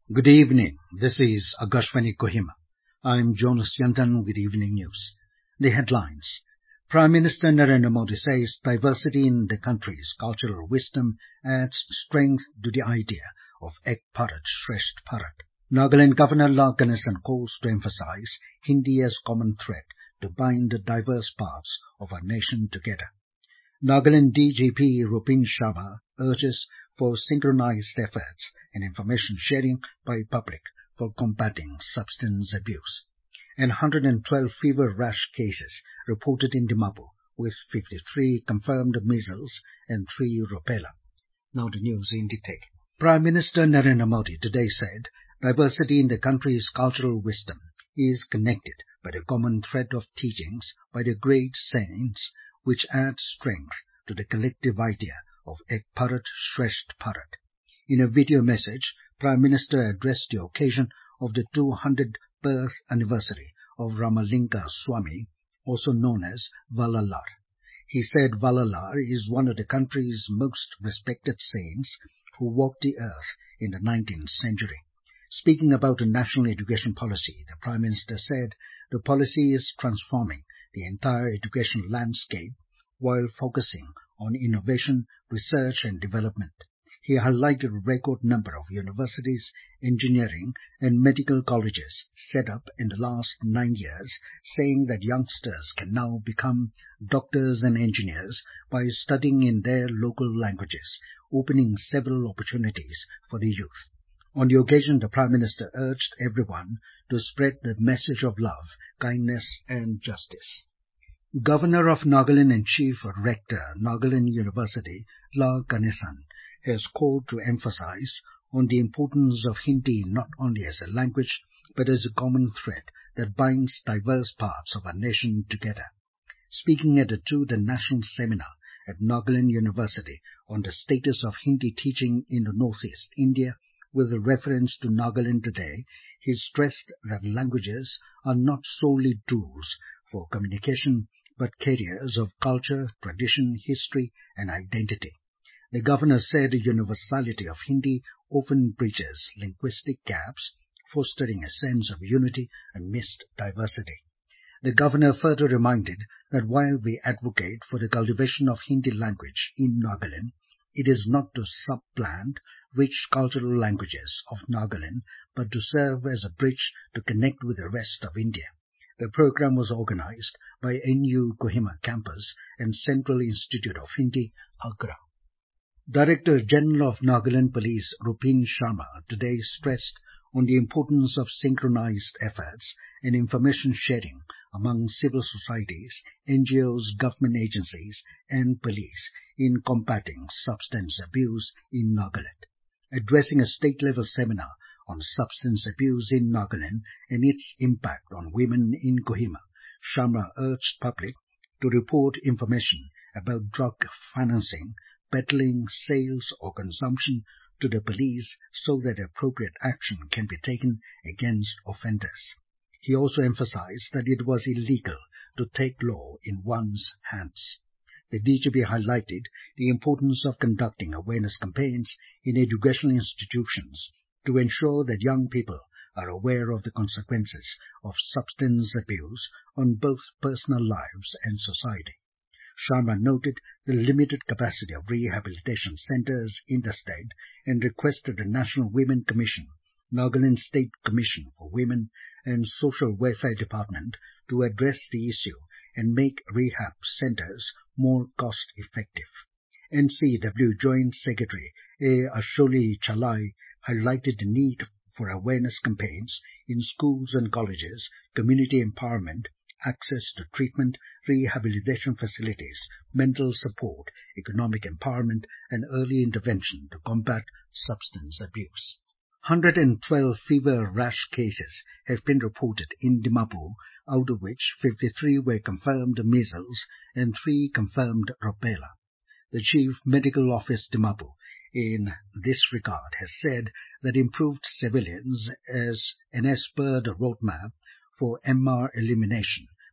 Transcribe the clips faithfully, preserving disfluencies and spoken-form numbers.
Good evening. This is Akashvani Kohima. I'm Jonas Yantan with Evening News. The headlines. Prime Minister Narendra Modi says diversity in the country's cultural wisdom adds strength to the idea of Ek Bharat Shresth Bharat. Nagaland Governor La Ganesan calls to emphasize Hindi as common thread to bind the diverse parts of our nation together. Nagaland D G P Rupin Sharma urges for synchronized efforts and information sharing by public for combating substance abuse. And one hundred twelve fever rash cases reported in Dimapur, with fifty-three confirmed measles and three rubella. Now the news in detail. Prime Minister Narendra Modi today said diversity in the country's cultural wisdom is connected by the common thread of teachings by the great saints, which add strength to the collective idea of Ek Bharat Shresth Bharat. In a video message, Prime Minister addressed the occasion of the two hundredth birth anniversary of Ramalinga Swami, also known as Valalar. He said Valalar is one of the country's most respected saints who walked the earth in the nineteenth century. Speaking about a national education policy, the Prime Minister said the policy is transforming the entire education landscape while focusing on innovation, research and development. He highlighted a record number of universities, engineering and medical colleges set up in the last nine years, saying that youngsters can now become doctors and engineers by studying in their local languages, opening several opportunities for the youth. On the occasion, the Prime Minister urged everyone to spread the message of love, kindness and justice. Governor of Nagaland and Chief Rector, Nagaland University, La Ganesan, has called to emphasize on the importance of Hindi not only as a language, but as a common thread that binds diverse parts of our nation together. Speaking at a two-day national seminar at Nagaland University on the status of Hindi teaching in the Northeast India, with a reference to Nagaland today, he stressed that languages are not solely tools for communication, but carriers of culture, tradition, history and identity. The governor said the universality of Hindi often bridges linguistic gaps, fostering a sense of unity amidst diversity. The governor further reminded that while we advocate for the cultivation of Hindi language in Nagaland, it is not to supplant rich cultural languages of Nagaland, but to serve as a bridge to connect with the rest of India. The program was organized by N U Kohima Campus and Central Institute of Hindi, Agra. Director General of Nagaland Police Rupin Sharma today stressed on the importance of synchronized efforts and information sharing among civil societies, N G Os, government agencies and police in combating substance abuse in Nagaland. Addressing a state-level seminar on substance abuse in Nagaland and its impact on women in Kohima, Sharma urged public to report information about drug financing, peddling, sales or consumption to the police so that appropriate action can be taken against offenders. He also emphasized that it was illegal to take law in one's hands. The D G P highlighted the importance of conducting awareness campaigns in educational institutions to ensure that young people are aware of the consequences of substance abuse on both personal lives and society. Sharma noted the limited capacity of rehabilitation centers in the state and requested the National Women Commission, Nagaland State Commission for Women and Social Welfare Department to address the issue and make rehab centers more cost-effective. N C W Joint Secretary A. Asholi Chalai highlighted the need for awareness campaigns in schools and colleges, community empowerment, access to treatment, rehabilitation facilities, mental support, economic empowerment and early intervention to combat substance abuse. one hundred twelve fever rash cases have been reported in Dimapur, out of which fifty-three were confirmed measles and three confirmed rubella. The Chief Medical Office Dimapur in this regard has said that improved surveillance as, and as per the roadmap for M R elimination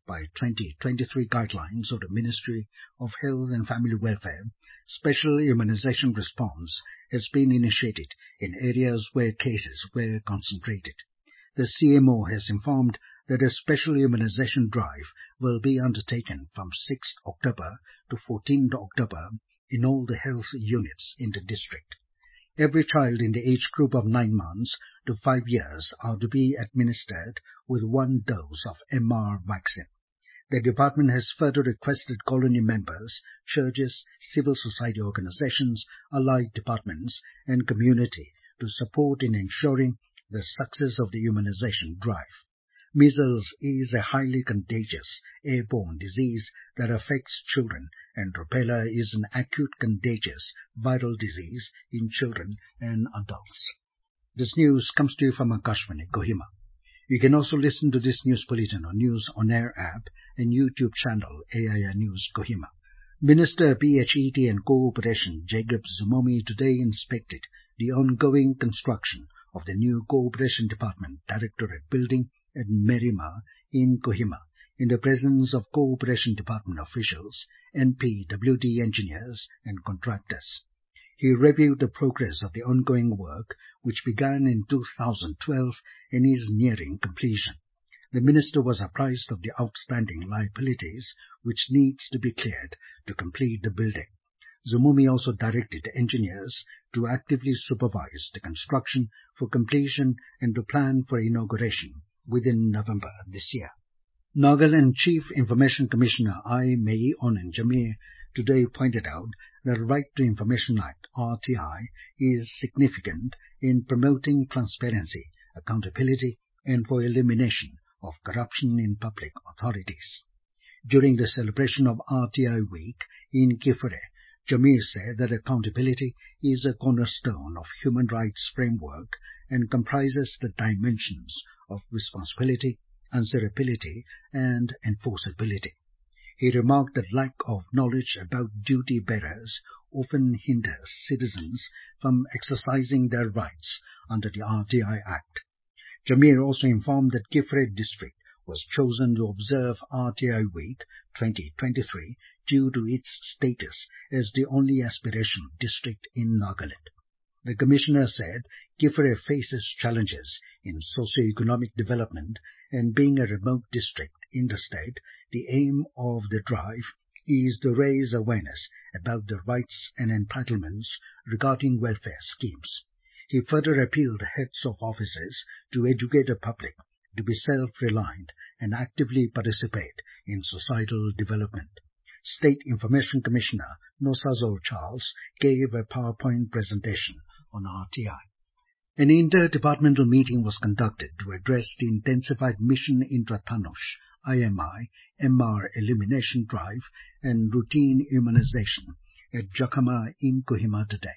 by twenty twenty-three guidelines of the Ministry of Health and Family Welfare, special immunization response has been initiated in areas where cases were concentrated. The C M O has informed that a special immunization drive will be undertaken from sixth October to fourteenth October in all the health units in the district. Every child in the age group of nine months to five years are to be administered with one dose of M R vaccine. The department has further requested colony members, churches, civil society organizations, allied departments and community to support in ensuring the success of the immunization drive. Measles is a highly contagious airborne disease that affects children, and rubella is an acute contagious viral disease in children and adults. This news comes to you from Akashvani, Kohima. You can also listen to this news bulletin on News On Air app and YouTube channel A I R News Kohima. Minister P H E T and Cooperation Jacob Zumomi today inspected the ongoing construction of the new Cooperation Department Directorate building at Merima in Kohima, in the presence of Cooperation Department officials, N P W D engineers and contractors. He reviewed the progress of the ongoing work, which began in two thousand twelve and is nearing completion. The minister was apprised of the outstanding liabilities which needs to be cleared to complete the building. Zumomi also directed engineers to actively supervise the construction for completion and to plan for inauguration within November this year. Nagaland Chief Information Commissioner I. May Onan Jamir today pointed out that the Right to Information Act R T I is significant in promoting transparency, accountability and for elimination of corruption in public authorities. During the celebration of R T I Week in Kifere, Jamir said that accountability is a cornerstone of human rights framework and comprises the dimensions of responsibility, answerability, and enforceability. He remarked that lack of knowledge about duty bearers often hinders citizens from exercising their rights under the R T I Act. Jamir also informed that Kifre district was chosen to observe R T I Week twenty twenty-three due to its status as the only aspirational district in Nagaland. The Commissioner said Kifre faces challenges in socio-economic development, and being a remote district in the state, the aim of the drive is to raise awareness about the rights and entitlements regarding welfare schemes. He further appealed to heads of offices to educate the public to be self-reliant and actively participate in societal development. State Information Commissioner Nosazol Charles gave a PowerPoint presentation on R T I. An inter-departmental meeting was conducted to address the intensified Mission Indratanush I M I M R elimination drive and routine immunization at Jakama in Kohima today.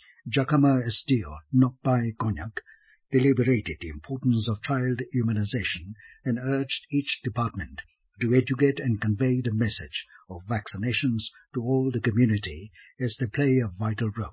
Jakama S D O Nokpai Konyak deliberated the importance of child immunization and urged each department to educate and convey the message of vaccinations to all the community as they play a vital role.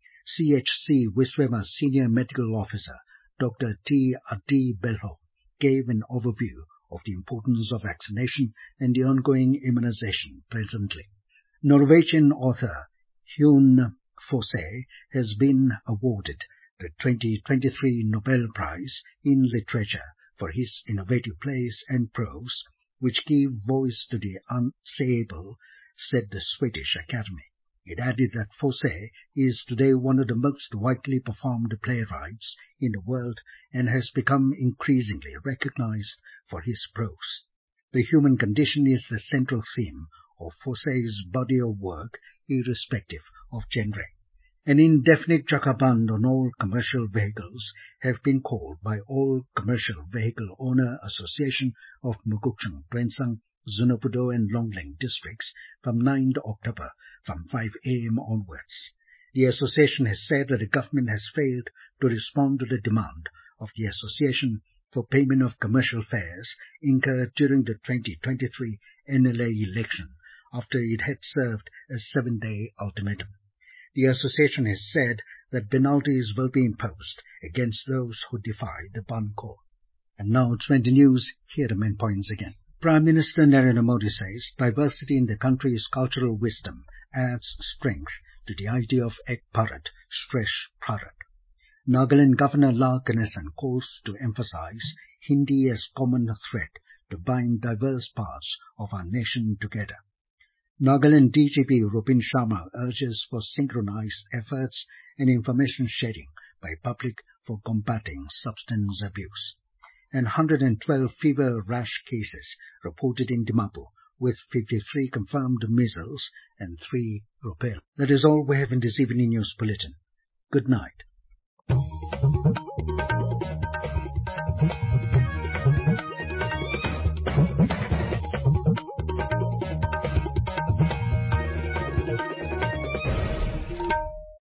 C H C Wiswema Senior Medical Officer Doctor T. Adi Belho gave an overview of the importance of vaccination and the ongoing immunization presently. Norwegian author Hyun Fosse has been awarded the twenty twenty-three Nobel Prize in Literature for his innovative plays and prose, which give voice to the unsayable, said the Swedish Academy. It added that Fosse is today one of the most widely performed playwrights in the world and has become increasingly recognized for his prose. The human condition is the central theme of Fosse's body of work, irrespective of genre. An indefinite chakaband on all commercial vehicles have been called by all Commercial Vehicle Owner Association of Mugukchung, Twensang, Zunapudo and Longling districts from ninth October from five a m onwards. The association has said that the government has failed to respond to the demand of the association for payment of commercial fares incurred during the twenty twenty-three N L A election after it had served a seven-day ultimatum. The association has said that penalties will be imposed against those who defy the ban call. And now twenty news, here are the main points again. Prime Minister Narendra Modi says diversity in the country's cultural wisdom adds strength to the idea of Ek Bharat, Shresth Bharat. Nagaland Governor La Ganesan calls to emphasize Hindi as common thread to bind diverse parts of our nation together. Nagaland D G P Rupin Sharma urges for synchronized efforts and information sharing by public for combating substance abuse. And one hundred twelve fever rash cases reported in Dimapur, with fifty-three confirmed measles and three rubella. That is all we have in this evening news bulletin. Good night.